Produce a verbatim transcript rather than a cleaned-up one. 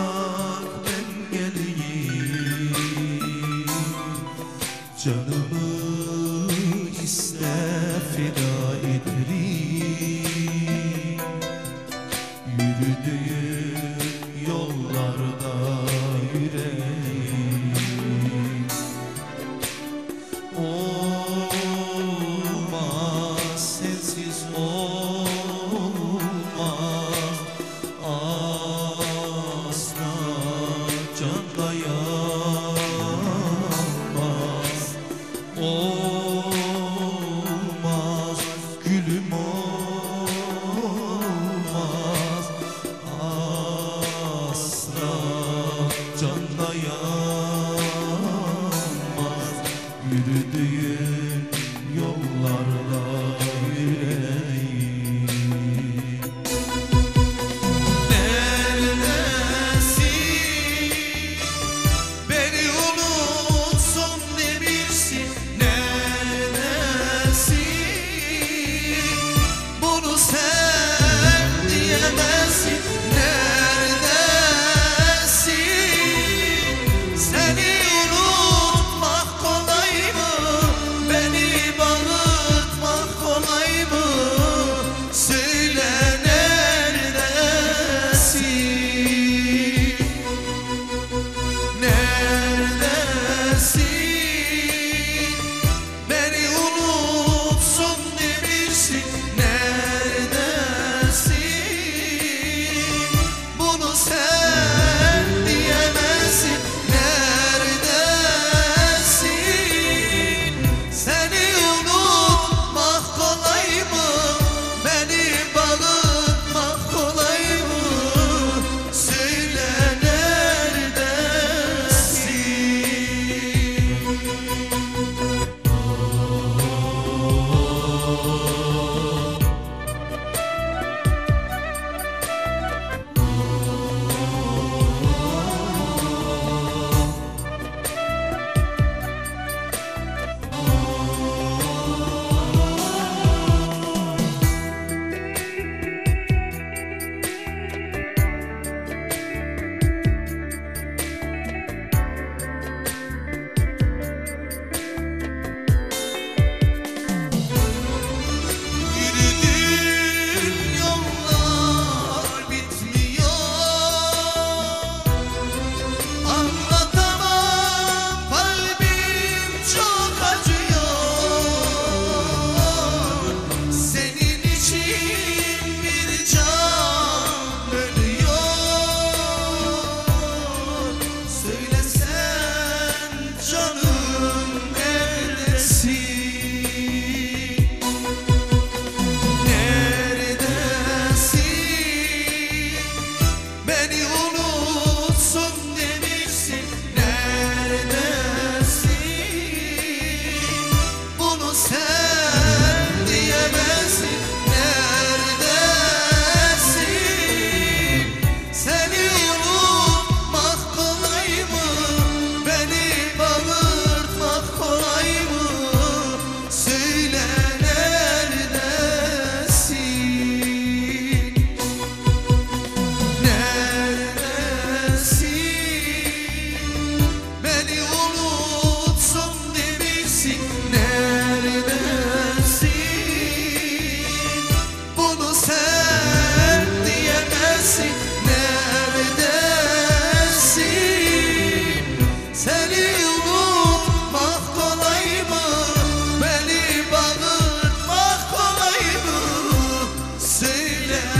ben geleyim, canımı iste feda ederim. Yürüdüğüm yollarda yüreğim olmaz, sensiz olmaz, asla can dayanmaz. Olmaz gülüm, olmaz, asla can dayanmaz. Yürüdüğüm yollarda yüreğim. Neredesin? Beni unutsun demişsin. Neredesin? Bunu sen diyemezsin. Neredesin? Seni unutmak kolay mı? Beni bağırtmak kolay mı? Söyle neredesin? Neredesin? Beni unutsun demişsin. Neredesin? Bunu sen diyemezsin. Neredesin? Seni unutmak kolay mı? Beni bağırtmak kolay mı? Söyle yürüdüğüm yollar bitmiyor. Anlatamam, kalbim çok acıyor. Senin için bir can ölüyor. Söylesen canım neredesin? Neredesin? Beni unutsun demişsin. Neredesin? Bunu sen diyemezsin. Neredesin? Seni unutmak kolay mı? Beni bağırtmak kolay mı? Söyle neredesin? Neredesin? Beni unutsun demişsin. Neredesin? Bunu sen diyemezsin. Neredesin? Seni unutmak kolay mı? Beni bağırtmak kolay mı? Söyle